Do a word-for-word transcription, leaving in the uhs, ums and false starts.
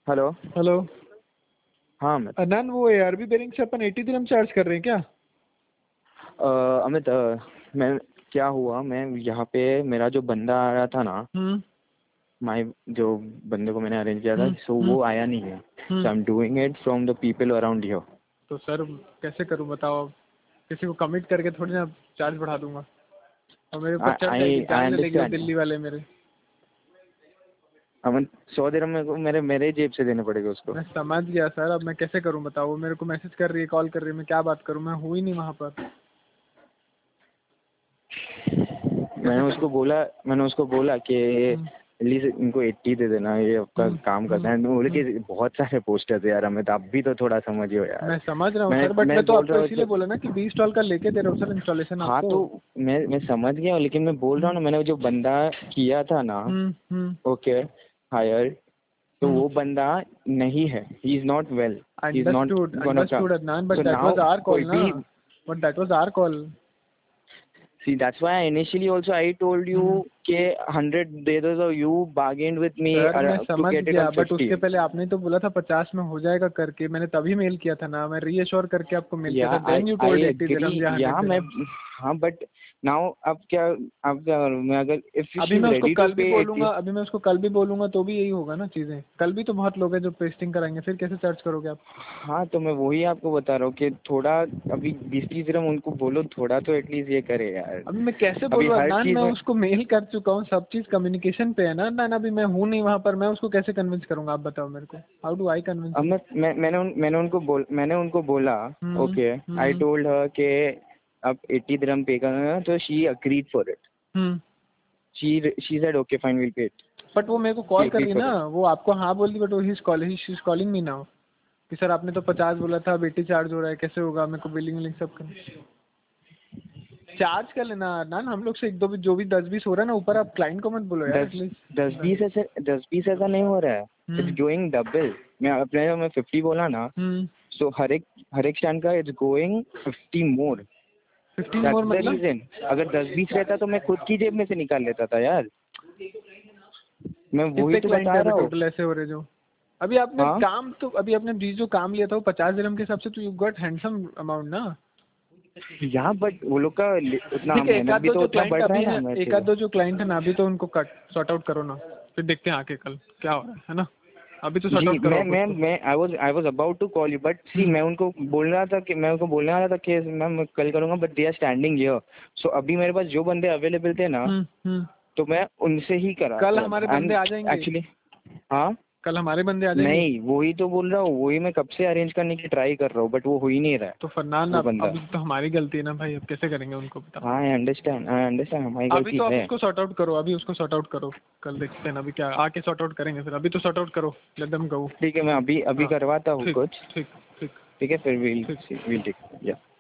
Hello. Hello. हाँ अमित। अदनान, वो ARB bearing से अपन एटी दिरहम चार्ज कर रहे हैं क्या? अ, अमित अ, मैं क्या हुआ, मैं यहाँ पे मेरा जो बंदा आ रहा था ना, हम्म माई जो बंदे को मैंने अरेंज किया था, हम्म सो हम्म वो आया नहीं है। Hmm. So I am doing it from the people around here. तो सर कैसे करूं बताओ? किसी को कमिट करके थोड़ी ना चार्ज बढ़ा दूंगा, और मेरे ऊपर चढ़ जाएगी, आई आई जान ले लेगी वो अंडरस्टैंड। दिल्ली वाले मेरे। अमित सौ दिरहम मेरे को मेरे मेरे जेब से देने पड़ेगा उसको। मैं समझ गया सर, अब मैं कैसे करूं बताओ? वो मेरे को मैसेज कर रही है, कॉल कर रही है, मैं क्या बात करूं? मैं हूँ ही नहीं वहाँ पर। कैसे मैंने करूं? उसको बोला मैंने उसको बोला कि हम्म एटलीस्ट इनको एट्टी दे देना, ये आपका हम्म काम करता हम्म है। बोले हम्म। कि बहुत सारे पोस्टर्स है यार अमित, आप भी तो थोड़ा समझियो यार। मैं समझ रहा हूँ मैं सर, बट मैं मैं तो बोल आपको रहा हूँ इसीलिए जब। बोला ना कि बीस स्टॉल का लेके दे रहा हूँ सर इंस्टॉलेशन हाँ आपको। तो मैं मैं समझ गया हूँ, लेकिन मैं बोल रहा हूँ हम्म ना, मैंने जो बंदा किया था ना, हम्म हम्म ओके, हायर, तो हम्म। वो बंदा नहीं है, he is not well, he is not understood gonna come. Understood Adnan, but so that now was our कोई कॉल ना। भी, but that was our call. See that's why initially also I told you कि hundred दे दो, तो you bargained with me sir मैं टू समझ गेट इट गया, ऑन बट फिफ्टी। उसके पहले आपने तो बोला था पचास में हो जाएगा करके, मैंने तभी मेल किया था ना, मैं रीअश्योर करके आपको मेल किया या था, I then you I told eighty agree, दिरहम या हंड्रेड या मैं, दिरहम। हाँ बट नाउ अब क्या, अब क्या करूँ मैं? अगर इफ शी अभी इज मैं उसको रेडी टू कल भी पे बोलूंगा एट्टी। अभी मैं उसको कल भी बोलूंगा तो भी यही होगा ना चीजें। कल भी तो बहुत लोग हैं जो पेस्टिंग कराएंगे, फिर कैसे चार्ज करोगे आप? हाँ तो मैं वही आपको बता रहा हूँ कि थोड़ा अभी बीस तीस ग्राम उनको बोलो, थोड़ा तो एटलीस्ट ये करे यार। अभी मैं कैसे अभी बोलूँ हर अदनान? चीज मैं में। उसको मेल कर चुका हूँ, सब चीज कम्युनिकेशन पे है ना अदनान। अभी मैं हूँ नहीं वहाँ पर, मैं उसको कैसे कन्विंस करूंगा? आप बताओ मेरे को, हाउ डू आई कन्विंस अब हिम? मैं मैं मैंने उन, मैंने उनको बोल मैंने उनको बोला, हम्म ओके, आई हम्म टोल्ड हर कि अब एट्टी dirham पे करना, तो she agreed for it. Hmm. She she said okay fine, will pay it. But वो मेरे को शी कॉल कर अग्रीड रही है फॉर ना, इट। वो आपको हाँ बोल दी, बट वो he is calling me now कि सर आपने तो पचास बोला था, अब एटी चार्ज हो रहा है, कैसे होगा? मेरे को बिलिंग विलिंग सब कर चार्ज कर लेना ना। हम लोग से एक दो भी जो भी दस बीस हो रहा है ना ऊपर, आप क्लाइंट को मत बोलो यार दस दस बीस एटलीस्ट। ऐसे दस बीस ऐसा नहीं हो रहा है, इट्स हम्म गोइंग डबल। मैं अपने मैं फिफ्टी बोला ना, हम्म। सो हर एक हर एक स्टैंड का it's going fifty more. Fifteen more that's the मतलब? रीजन। अगर दस बीस रहता तो मैं खुद की जेब में से निकाल लेता था यार। मैं वही कितने तो क्लाइंट है बता अभी रहा हूँ। टोटल ऐसे हो रहे जो? अभी आपने हाँ काम तो अभी आपने बीस जो काम लिया था वो पचास दिरहम के हिसाब से, तो यू गॉट हैंडसम अमाउंट ना। यहाँ बट वो लोग का उतना ठीक है, एक मेहनत आध भी दो तो जो उतना क्लाइंट बढ़ रहा अभी है ना है, हमें एक आध से। दो जो क्लाइंट है ना अभी, तो उनको कट सॉर्ट आउट करो ना, फिर देखते हैं आके कल क्या हो रहा है है ना? अभी तो सॉर्ट जी आउट करो मैं आप मैं उसको। मैं I was I was about to call you, but see hmm मैं उनको बोल रहा था कि मैं उनको बोलने वाला था कि मैं कल करूंगा, but they are standing here. So अभी मेरे पास जो बंदे अवेलेबल थे ना, हम्म हम्म। तो मैं उनसे ही करा कल था। हमारे एंड बंदे आ जाएंगे? एक्चुअली, हाँ, कल हमारे बंदे आ जाएंगे? नहीं वही तो बोल रहा हूँ, वही मैं कब से अरेंज करने की ट्राई कर रहा हूँ, बट वो हो ही नहीं रहा है तो फरनान, वो अब बंदा। अभी तो हमारी गलती है ना भाई, अब कैसे करेंगे उनको बताओ? हाँ आई अंडरस्टैंड, आई अंडरस्टैंड, हमारी अभी गलती तो आप है। उसको सॉर्ट आउट करो, अभी उसको सॉर्ट आउट करो, कल देखते हैं ना अभी क्या आके सॉर्ट आउट करेंगे। फिर अभी तो सॉर्ट आउट करो, लेट देम गो। ठीक है, मैं अभी अभी हाँ करवाता हूँ ठीक कुछ। ठीक ठीक ठीक है, फिर वील ठीक। वील टेक या